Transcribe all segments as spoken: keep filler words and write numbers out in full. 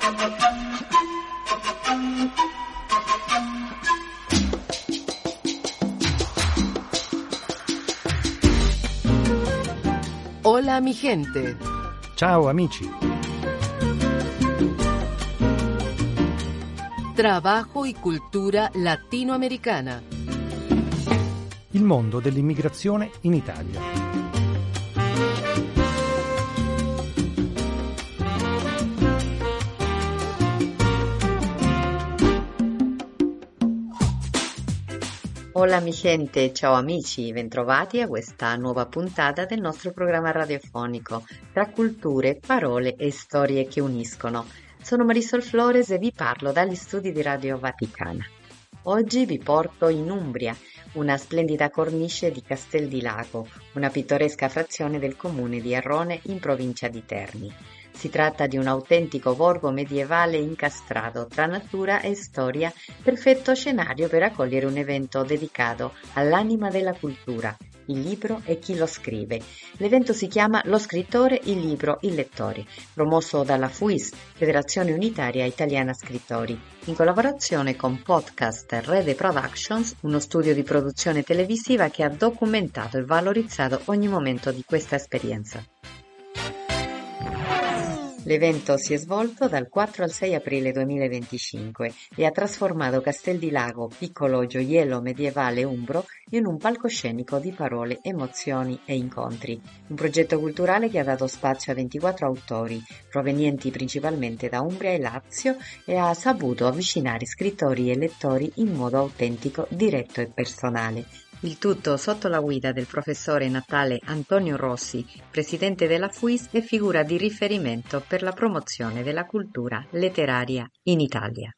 Hola mi gente. Ciao amici. Trabajo y cultura latinoamericana. Il mondo dell'immigrazione in Italia. Hola mi gente, ciao amici, bentrovati a questa nuova puntata del nostro programma radiofonico tra culture, parole e storie che uniscono. Sono Marisol Flores e vi parlo dagli studi di Radio Vaticana. Oggi vi porto in Umbria, una splendida cornice di Castel di Lago, una pittoresca frazione del comune di Arrone in provincia di Terni. Si tratta di un autentico borgo medievale incastrato tra natura e storia, perfetto scenario per accogliere un evento dedicato all'anima della cultura, il libro e chi lo scrive. L'evento si chiama Lo scrittore, il libro, il lettore, promosso dalla F U I S, Federazione Unitaria Italiana Scrittori, in collaborazione con Podcast Rede Productions, uno studio di produzione televisiva che ha documentato e valorizzato ogni momento di questa esperienza. L'evento si è svolto dal quattro al sei aprile duemilaventicinque e ha trasformato Castel di Lago, piccolo gioiello medievale umbro, in un palcoscenico di parole, emozioni e incontri. Un progetto culturale che ha dato spazio a ventiquattro autori, provenienti principalmente da Umbria e Lazio, e ha saputo avvicinare scrittori e lettori in modo autentico, diretto e personale. Il tutto sotto la guida del professore Natale Antonio Rossi, presidente della F U I S e figura di riferimento per la promozione della cultura letteraria in Italia.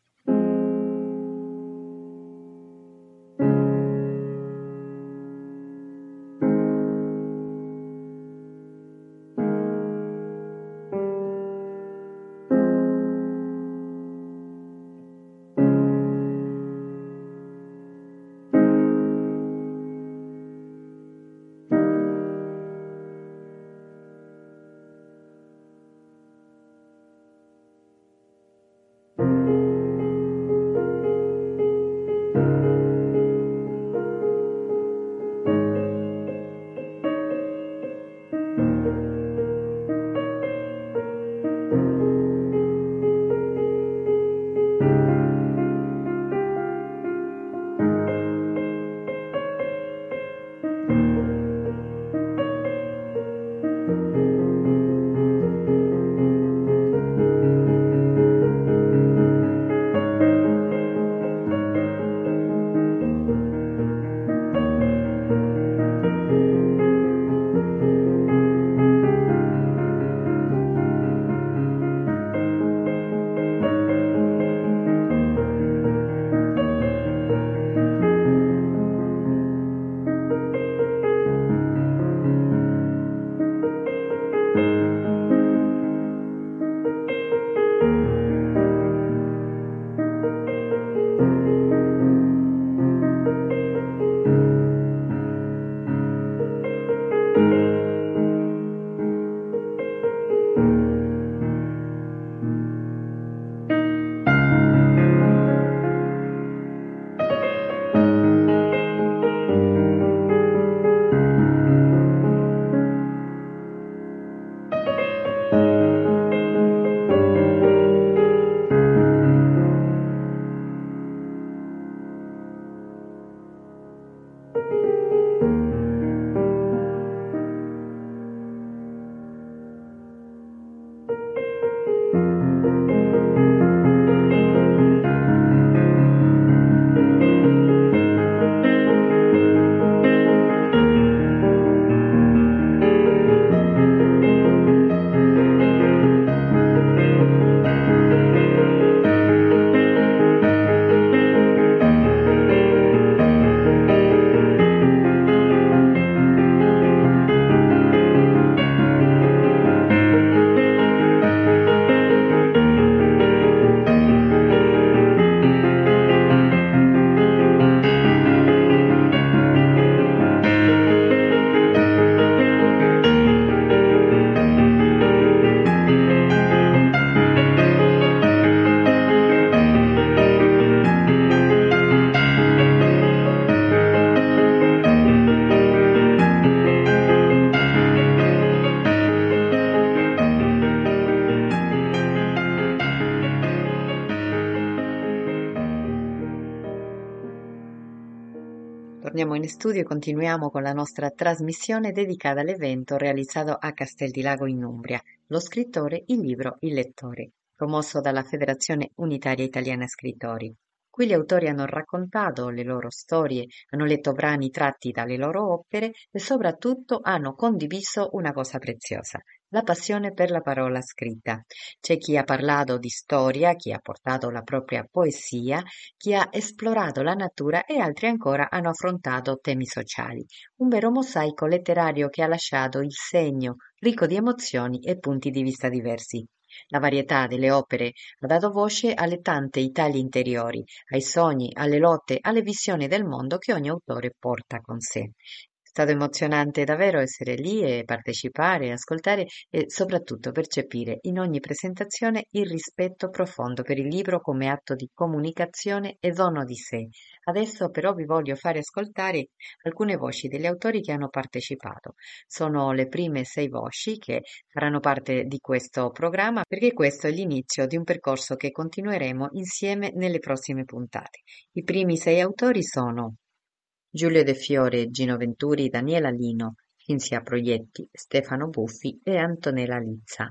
Torniamo in studio e continuiamo con la nostra trasmissione dedicata all'evento realizzato a Castel di Lago in Umbria, Lo scrittore, il libro, il lettore, promosso dalla Federazione Unitaria Italiana Scrittori. Qui gli autori hanno raccontato le loro storie, hanno letto brani tratti dalle loro opere e soprattutto hanno condiviso una cosa preziosa, la passione per la parola scritta. C'è chi ha parlato di storia, chi ha portato la propria poesia, chi ha esplorato la natura e altri ancora hanno affrontato temi sociali. Un vero mosaico letterario che ha lasciato il segno, ricco di emozioni e punti di vista diversi. La varietà delle opere ha dato voce alle tante Italie interiori, ai sogni, alle lotte, alle visioni del mondo che ogni autore porta con sé. È stato emozionante davvero essere lì e partecipare, ascoltare e soprattutto percepire in ogni presentazione il rispetto profondo per il libro come atto di comunicazione e dono di sé. Adesso però vi voglio fare ascoltare alcune voci degli autori che hanno partecipato. Sono le prime sei voci che faranno parte di questo programma perché questo è l'inizio di un percorso che continueremo insieme nelle prossime puntate. I primi sei autori sono Giulio De Fiore, Gino Venturi, Daniela Lino, Cinzia Proietti, Stefano Buffi e Antonella Lizza.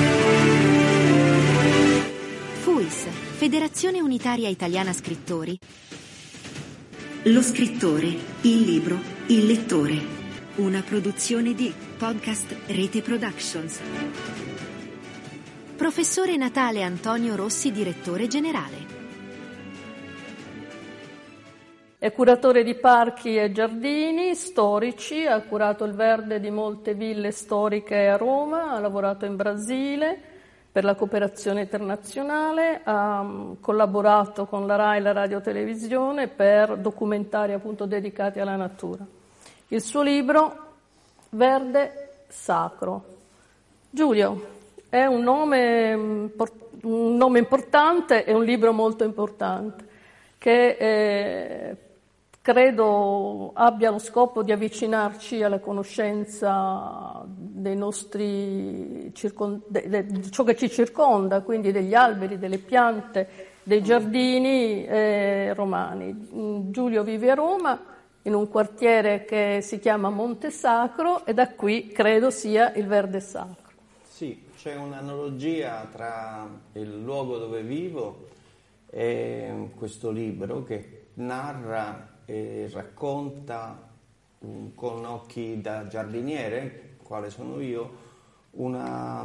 F U I S, Federazione Unitaria Italiana Scrittori. Lo scrittore, il libro, il lettore. Una produzione di Podcast Rete Productions. Professore Natale Antonio Rossi, direttore generale. È curatore di parchi e giardini storici, ha curato il verde di molte ville storiche a Roma, ha lavorato in Brasile per la cooperazione internazionale, ha collaborato con la RAI e la radiotelevisione per documentari appunto dedicati alla natura. Il suo libro Verde Sacro. Giulio, è un nome, un nome importante e un libro molto importante che eh, credo abbia lo scopo di avvicinarci alla conoscenza dei nostri circon- de- de- di ciò che ci circonda, quindi degli alberi, delle piante, dei giardini eh, romani. Giulio vive a Roma in un quartiere che si chiama Monte Sacro e da qui credo sia il Verde Sacro. Sì, c'è un'analogia tra il luogo dove vivo e questo libro che narra e racconta um, con occhi da giardiniere, quale sono io, una,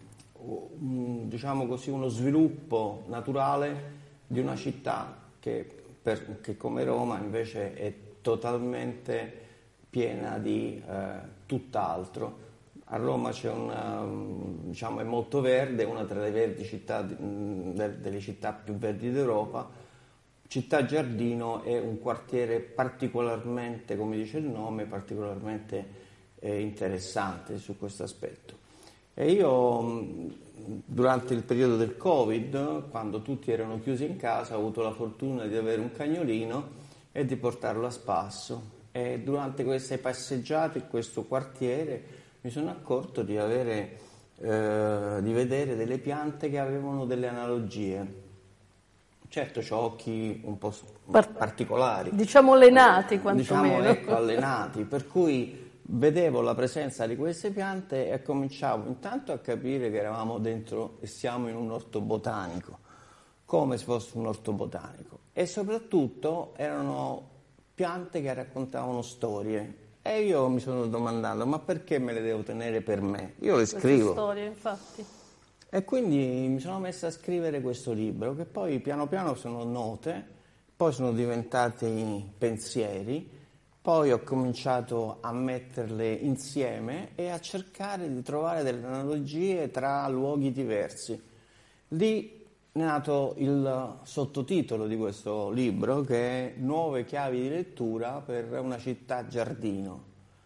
um, diciamo così, uno sviluppo naturale di una città che, per, che come Roma invece è totalmente piena di eh, tutt'altro. A Roma c'è una, diciamo, è molto verde, una tra le verdi città, delle città più verdi d'Europa. Città Giardino è un quartiere particolarmente, come dice il nome, particolarmente eh, interessante su questo aspetto. E io durante il periodo del Covid, quando tutti erano chiusi in casa, ho avuto la fortuna di avere un cagnolino e di portarlo a spasso. E durante queste passeggiate in questo quartiere mi sono accorto di avere, eh, di vedere delle piante che avevano delle analogie. Certo, c'ho occhi un po' particolari. Diciamo allenati, quantomeno. Diciamo, ecco, allenati, per cui vedevo la presenza di queste piante e cominciavo intanto a capire che eravamo dentro e siamo in un orto botanico, come se fosse un orto botanico. E soprattutto erano piante che raccontavano storie. E io mi sono domandato, ma perché me le devo tenere per me? Io le scrivo. Queste storie, infatti. E quindi mi sono messa a scrivere questo libro, che poi piano piano sono note, poi sono diventati pensieri, poi ho cominciato a metterle insieme e a cercare di trovare delle analogie tra luoghi diversi. Lì è nato il sottotitolo di questo libro, che è Nuove chiavi di lettura per una città giardino.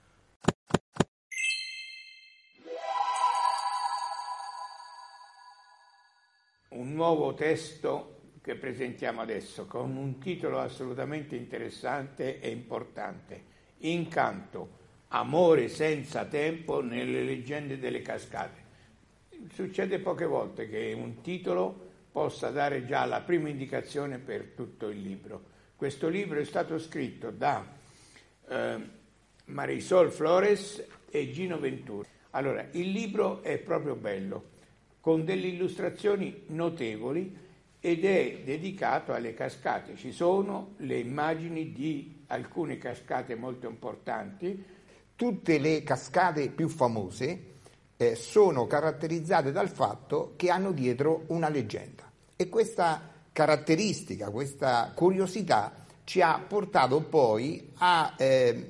Un nuovo testo che presentiamo adesso con un titolo assolutamente interessante e importante: Incanto, amore senza tempo nelle leggende delle cascate. Succede poche volte che un titolo possa dare già la prima indicazione per tutto il libro. Questo libro è stato scritto da eh, Marisol Flores e Gino Venturi. Allora, il libro è proprio bello, con delle illustrazioni notevoli ed è dedicato alle cascate. Ci sono le immagini di alcune cascate molto importanti. Tutte le cascate più famose eh, sono caratterizzate dal fatto che hanno dietro una leggenda, e questa caratteristica, questa curiosità ci ha portato poi a eh,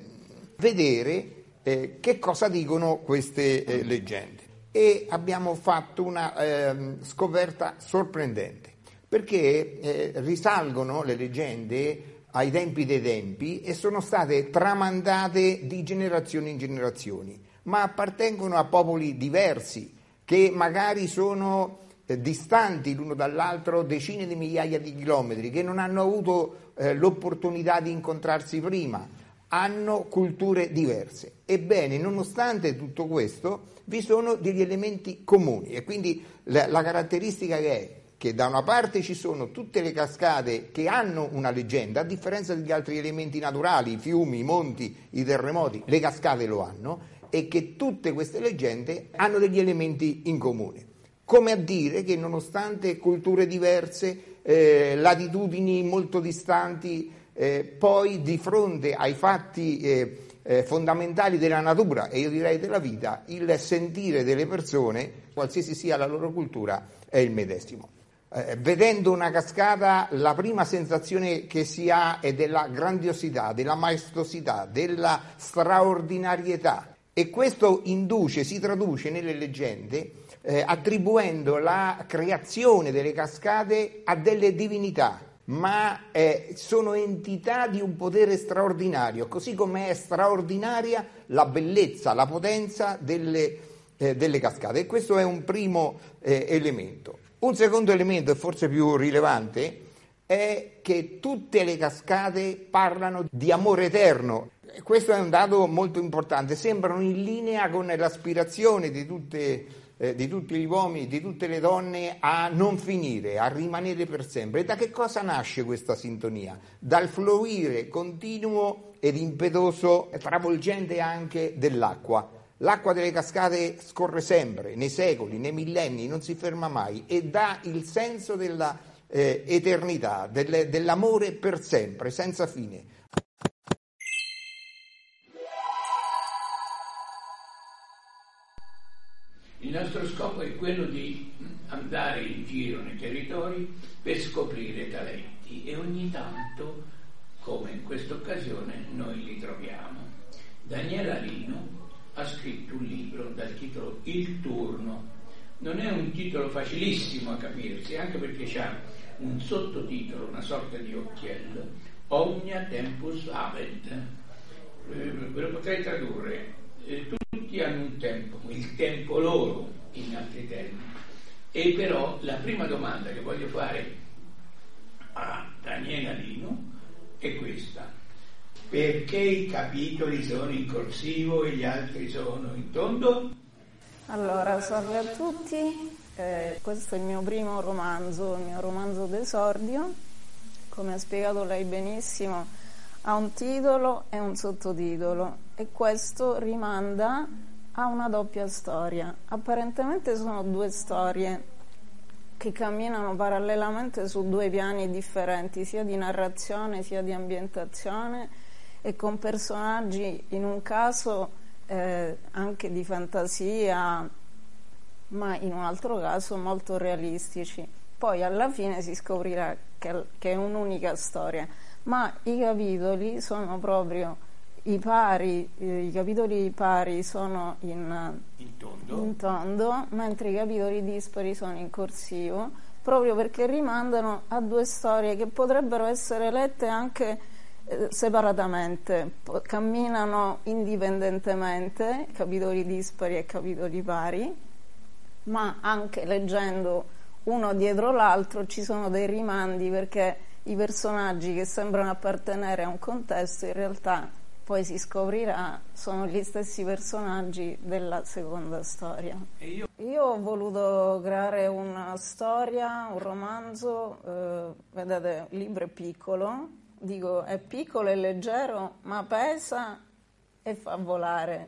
vedere eh, che cosa dicono queste eh, leggende, e abbiamo fatto una eh, scoperta sorprendente, perché eh, risalgono le leggende ai tempi dei tempi e sono state tramandate di generazioni in generazioni, ma appartengono a popoli diversi che magari sono eh, distanti l'uno dall'altro decine di migliaia di chilometri, che non hanno avuto eh, l'opportunità di incontrarsi prima, hanno culture diverse. Ebbene, nonostante tutto questo, vi sono degli elementi comuni, e quindi la, la caratteristica che è che da una parte ci sono tutte le cascate che hanno una leggenda, a differenza degli altri elementi naturali, i fiumi, i monti, i terremoti, le cascate lo hanno, e che tutte queste leggende hanno degli elementi in comune. Come a dire che nonostante culture diverse, eh, latitudini molto distanti, eh, poi di fronte ai fatti eh, eh, fondamentali della natura, e io direi della vita, il sentire delle persone, qualsiasi sia la loro cultura, è il medesimo. Eh, vedendo una cascata, la prima sensazione che si ha è della grandiosità, della maestosità, della straordinarietà, e questo induce, si traduce nelle leggende eh, attribuendo la creazione delle cascate a delle divinità, ma eh, sono entità di un potere straordinario, così come è straordinaria la bellezza, la potenza delle, eh, delle cascate, e questo è un primo eh, elemento. Un secondo elemento, e forse più rilevante, è che tutte le cascate parlano di amore eterno. Questo è un dato molto importante, sembrano in linea con l'aspirazione di, tutte, eh, di tutti gli uomini, di tutte le donne, a non finire, a rimanere per sempre. E da che cosa nasce questa sintonia? Dal fluire continuo ed impetuoso, travolgente anche, dell'acqua. L'acqua delle cascate scorre sempre, nei secoli, nei millenni, non si ferma mai, e dà il senso della eh, eternità, del, dell'amore per sempre, senza fine. Il nostro scopo è quello di andare in giro nei territori per scoprire talenti, e ogni tanto, come in questa occasione, noi li troviamo. Daniela Lino ha scritto un libro dal titolo Il Turno. Non è un titolo facilissimo a capirsi, anche perché c'ha un sottotitolo, una sorta di occhiello, Omnia Tempus Habet. Eh, ve lo potrei tradurre, eh, tutti hanno un tempo, il tempo loro, in altri termini. E però la prima domanda che voglio fare a Daniela Lino è questa: perché i capitoli sono in corsivo e gli altri sono in tondo? Allora, salve a tutti, eh, questo è il mio primo romanzo, il mio romanzo d'esordio. Come ha spiegato lei benissimo, ha un titolo e un sottotitolo, e questo rimanda a una doppia storia. Apparentemente sono due storie che camminano parallelamente su due piani differenti, sia di narrazione sia di ambientazione, e con personaggi in un caso eh, anche di fantasia, ma in un altro caso molto realistici. Poi alla fine si scoprirà che, che è un'unica storia, ma i capitoli sono proprio i pari, eh, i capitoli pari sono in, in, tondo. in tondo, mentre i capitoli dispari sono in corsivo, proprio perché rimandano a due storie che potrebbero essere lette anche separatamente, camminano indipendentemente, capitoli dispari e capitoli pari, ma anche leggendo uno dietro l'altro ci sono dei rimandi, perché i personaggi che sembrano appartenere a un contesto in realtà poi si scoprirà sono gli stessi personaggi della seconda storia. E io? Io ho voluto creare una storia, un romanzo, eh, vedete, il libro è piccolo, dico, è piccolo e leggero, ma pesa e fa volare.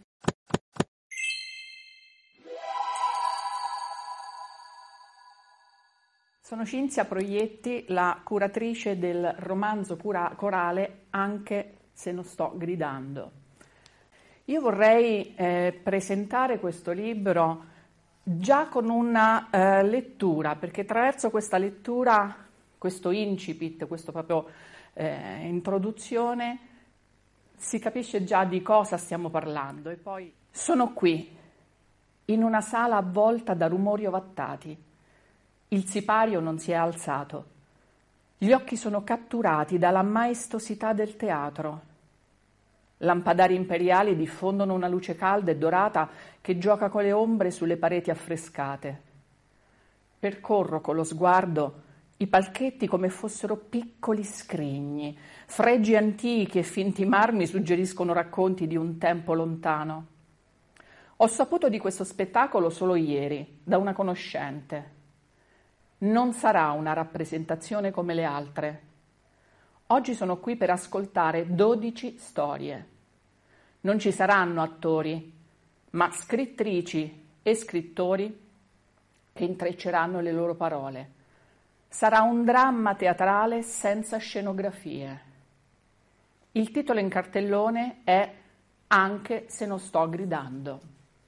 Sono Cinzia Proietti, la curatrice del romanzo cura- corale Anche se non sto gridando. Io vorrei eh, presentare questo libro già con una eh, lettura, perché attraverso questa lettura, questo incipit, questa proprio eh, introduzione, si capisce già di cosa stiamo parlando. E poi sono qui, in una sala avvolta da rumori ovattati. Il sipario non si è alzato. Gli occhi sono catturati dalla maestosità del teatro. Lampadari imperiali diffondono una luce calda e dorata che gioca con le ombre sulle pareti affrescate. Percorro con lo sguardo i palchetti come fossero piccoli scrigni. Fregi antichi e finti marmi suggeriscono racconti di un tempo lontano. Ho saputo di questo spettacolo solo ieri, da una conoscente. Non sarà una rappresentazione come le altre. Oggi sono qui per ascoltare dodici storie. Non ci saranno attori, ma scrittrici e scrittori che intrecceranno le loro parole. Sarà un dramma teatrale senza scenografie. Il titolo in cartellone è Anche se non sto gridando.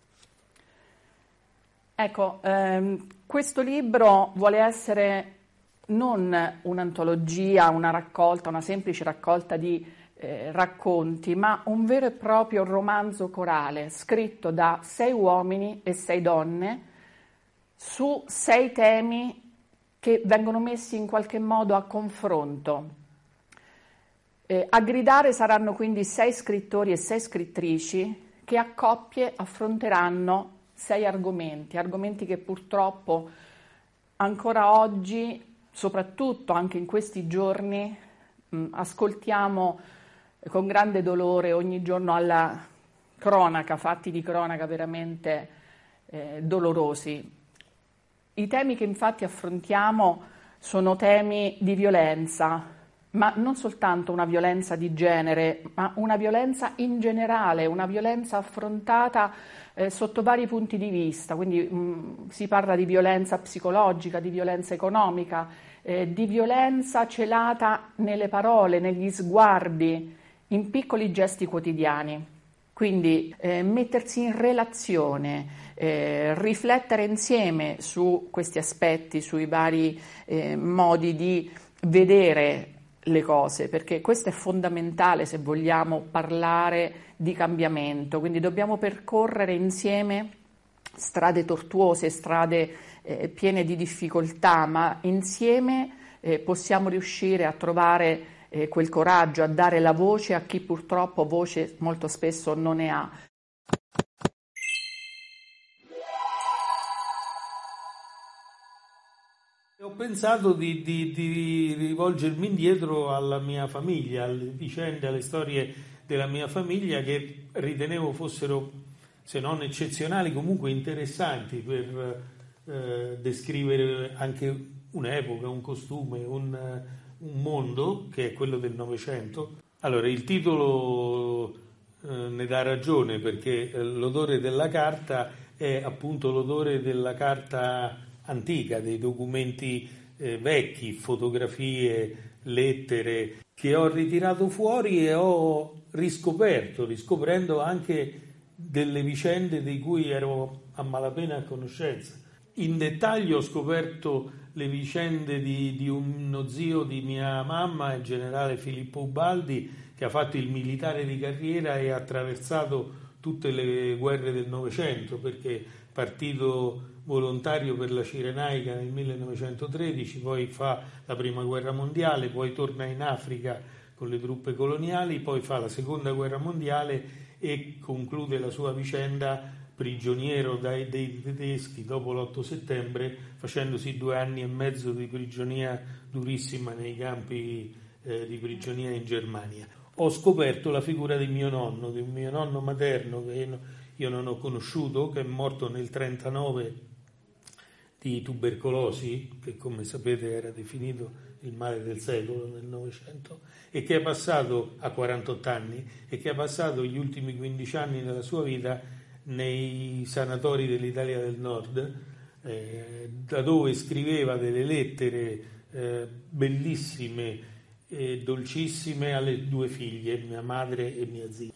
Ecco, ehm, questo libro vuole essere non un'antologia, una raccolta, una semplice raccolta di eh, racconti, ma un vero e proprio romanzo corale scritto da sei uomini e sei donne su sei temi che vengono messi in qualche modo a confronto. Eh, a gridare saranno quindi sei scrittori e sei scrittrici che a coppie affronteranno sei argomenti, argomenti che purtroppo ancora oggi, soprattutto anche in questi giorni, mh, ascoltiamo con grande dolore ogni giorno alla cronaca, fatti di cronaca veramente eh, dolorosi. I temi che infatti affrontiamo sono temi di violenza, ma non soltanto una violenza di genere, ma una violenza in generale, una violenza affrontata eh, sotto vari punti di vista, quindi mh, si parla di violenza psicologica, di violenza economica, eh, di violenza celata nelle parole, negli sguardi, in piccoli gesti quotidiani. Quindi eh, mettersi in relazione, eh, riflettere insieme su questi aspetti, sui vari eh, modi di vedere le cose, perché questo è fondamentale se vogliamo parlare di cambiamento, quindi dobbiamo percorrere insieme strade tortuose, strade eh, piene di difficoltà, ma insieme eh, possiamo riuscire a trovare eh, quel coraggio, a dare la voce a chi purtroppo voce molto spesso non ne ha. Ho pensato di, di, di rivolgermi indietro alla mia famiglia, alle vicende, alle storie della mia famiglia che ritenevo fossero, se non eccezionali, comunque interessanti per eh, descrivere anche un'epoca, un costume, un, un mondo che è quello del Novecento. Allora, il titolo eh, ne dà ragione, perché l'odore della carta è appunto l'odore della carta antica, dei documenti eh, vecchi, fotografie, lettere che ho ritirato fuori e ho riscoperto, riscoprendo anche delle vicende di cui ero a malapena a conoscenza. In dettaglio ho scoperto le vicende di, di uno zio di mia mamma, il generale Filippo Ubaldi, che ha fatto il militare di carriera e ha attraversato tutte le guerre del Novecento, perché partito volontario per la Cirenaica nel millenovecentotredici, poi fa la prima guerra mondiale, poi torna in Africa con le truppe coloniali, poi fa la seconda guerra mondiale e conclude la sua vicenda prigioniero dai, dei tedeschi dopo l'otto settembre, facendosi due anni e mezzo di prigionia durissima nei campi eh, di prigionia in Germania. Ho scoperto la figura di mio nonno, di un mio nonno materno che io non ho conosciuto, che è morto nel trentanove di tubercolosi, che come sapete era definito il male del secolo nel Novecento, e che è passato a quarantotto anni e che ha passato gli ultimi quindici anni della sua vita nei sanatori dell'Italia del Nord, eh, da dove scriveva delle lettere eh, bellissime e dolcissime alle due figlie, mia madre e mia zia.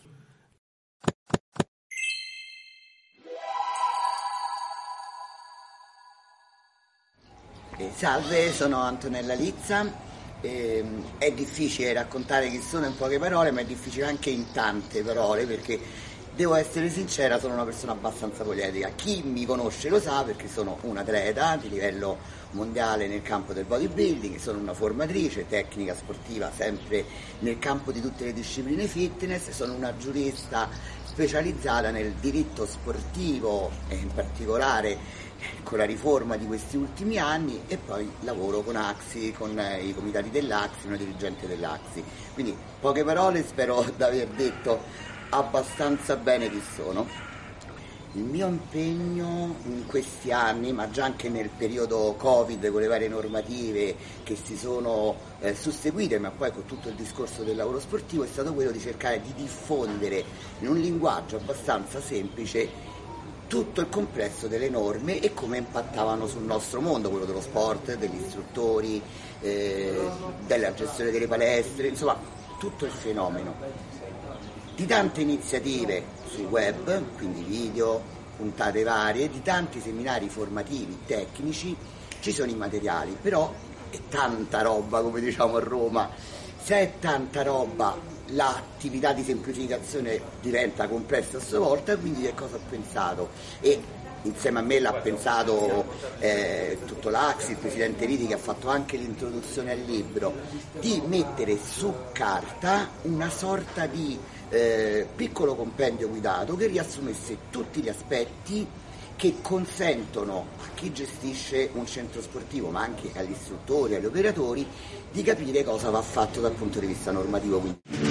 Salve, sono Antonella Lizza. Eh, è difficile raccontare chi sono in poche parole, ma è difficile anche in tante parole, perché devo essere sincera, sono una persona abbastanza poliedrica. Chi mi conosce lo sa, perché sono un atleta di livello mondiale nel campo del bodybuilding, sono una formatrice tecnica sportiva sempre nel campo di tutte le discipline fitness, sono una giurista specializzata nel diritto sportivo e in particolare con la riforma di questi ultimi anni, e poi lavoro con AXI, con i comitati dell'AXI, una dirigente dell'AXI. Quindi poche parole, spero di aver detto abbastanza bene chi sono. Il mio impegno in questi anni, ma già anche nel periodo Covid con le varie normative che si sono eh, susseguite, ma poi con tutto il discorso del lavoro sportivo, è stato quello di cercare di diffondere in un linguaggio abbastanza semplice tutto il complesso delle norme e come impattavano sul nostro mondo, quello dello sport, degli istruttori, eh, della gestione delle palestre, insomma tutto il fenomeno. Di tante iniziative sul web, quindi video, puntate varie, di tanti seminari formativi tecnici, ci sono i materiali, però è tanta roba, come diciamo a Roma. Se è tanta roba, l'attività di semplificazione diventa complessa a sua volta, quindi che cosa ho pensato? E insieme a me l'ha pensato eh, tutto l'AXI, il presidente Riti, che ha fatto anche l'introduzione al libro, di mettere su carta una sorta di eh, piccolo compendio guidato che riassumesse tutti gli aspetti che consentono a chi gestisce un centro sportivo, ma anche agli istruttori, agli operatori, di capire cosa va fatto dal punto di vista normativo.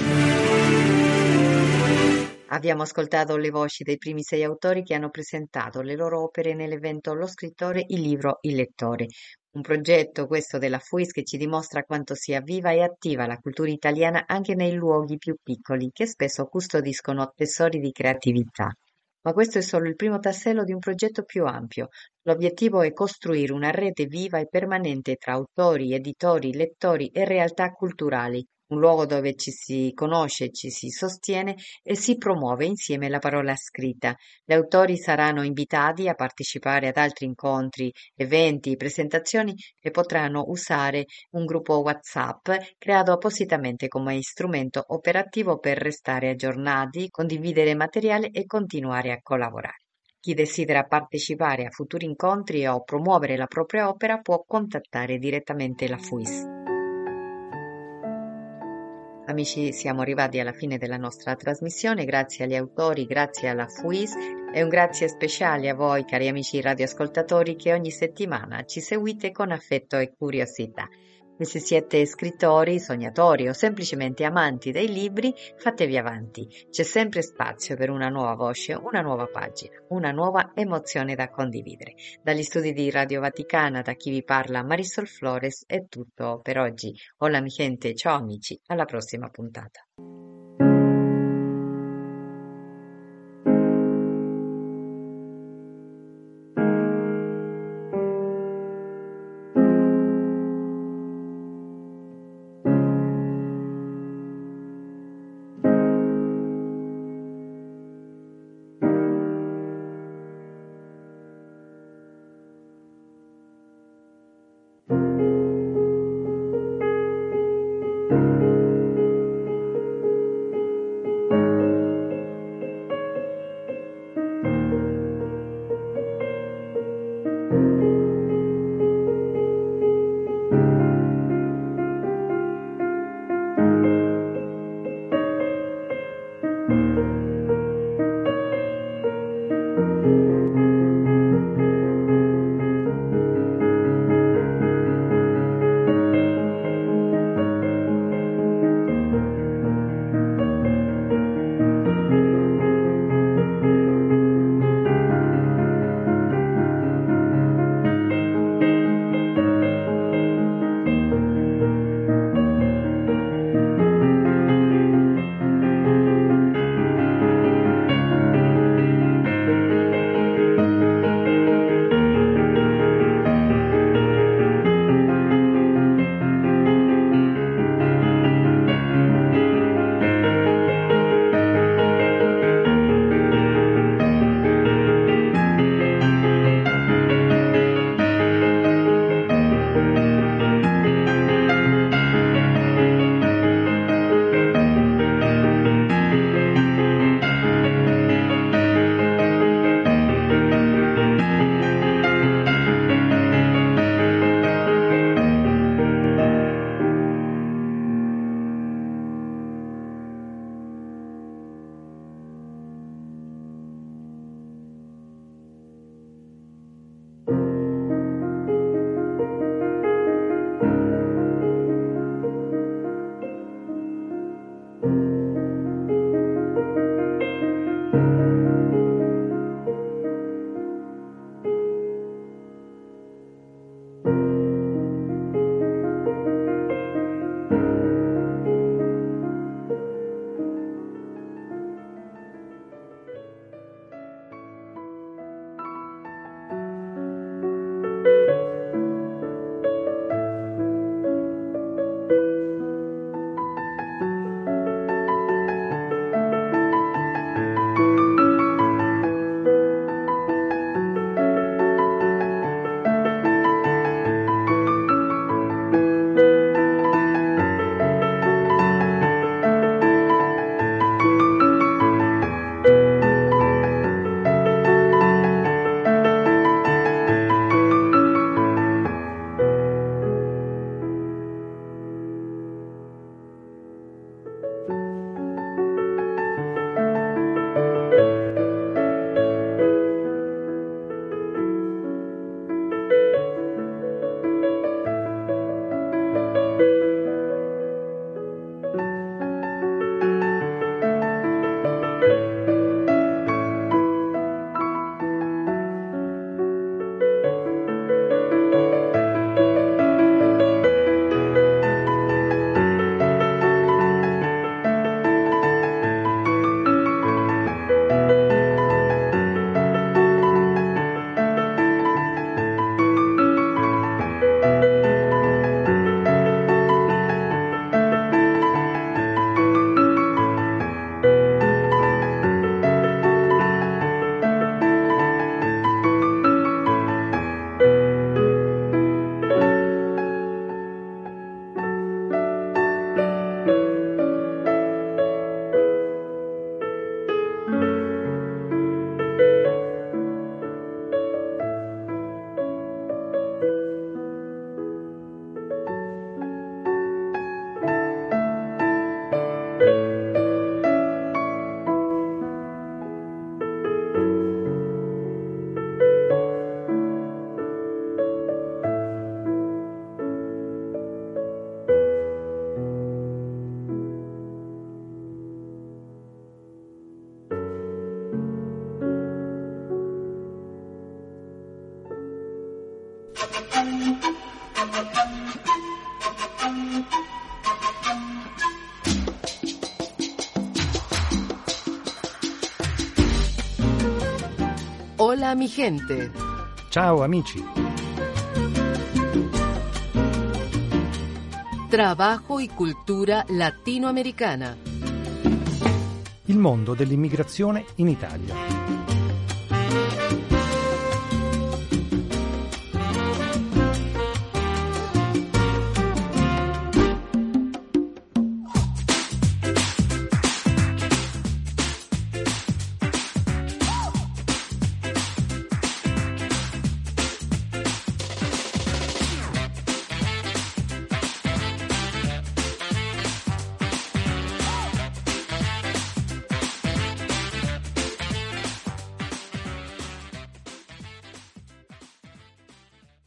Abbiamo ascoltato le voci dei primi sei autori che hanno presentato le loro opere nell'evento Lo scrittore, il libro, il lettore. Un progetto, questo della F U I S, che ci dimostra quanto sia viva e attiva la cultura italiana anche nei luoghi più piccoli, che spesso custodiscono tesori di creatività. Ma questo è solo il primo tassello di un progetto più ampio. L'obiettivo è costruire una rete viva e permanente tra autori, editori, lettori e realtà culturali, un luogo dove ci si conosce, ci si sostiene e si promuove insieme la parola scritta. Gli autori saranno invitati a partecipare ad altri incontri, eventi, presentazioni e potranno usare un gruppo WhatsApp creato appositamente come strumento operativo per restare aggiornati, condividere materiale e continuare a collaborare. Chi desidera partecipare a futuri incontri o promuovere la propria opera può contattare direttamente la F U I S. Amici, siamo arrivati alla fine della nostra trasmissione, grazie agli autori, grazie alla F U I S e un grazie speciale a voi, cari amici radioascoltatori, che ogni settimana ci seguite con affetto e curiosità. E se siete scrittori, sognatori o semplicemente amanti dei libri, fatevi avanti. C'è sempre spazio per una nuova voce, una nuova pagina, una nuova emozione da condividere. Dagli studi di Radio Vaticana, da chi vi parla, Marisol Flores, è tutto per oggi. Hola mi gente, ciao amici, alla prossima puntata. Hola mi gente. Ciao amici. Trabajo y cultura latinoamericana. Il mondo dell'immigrazione in Italia.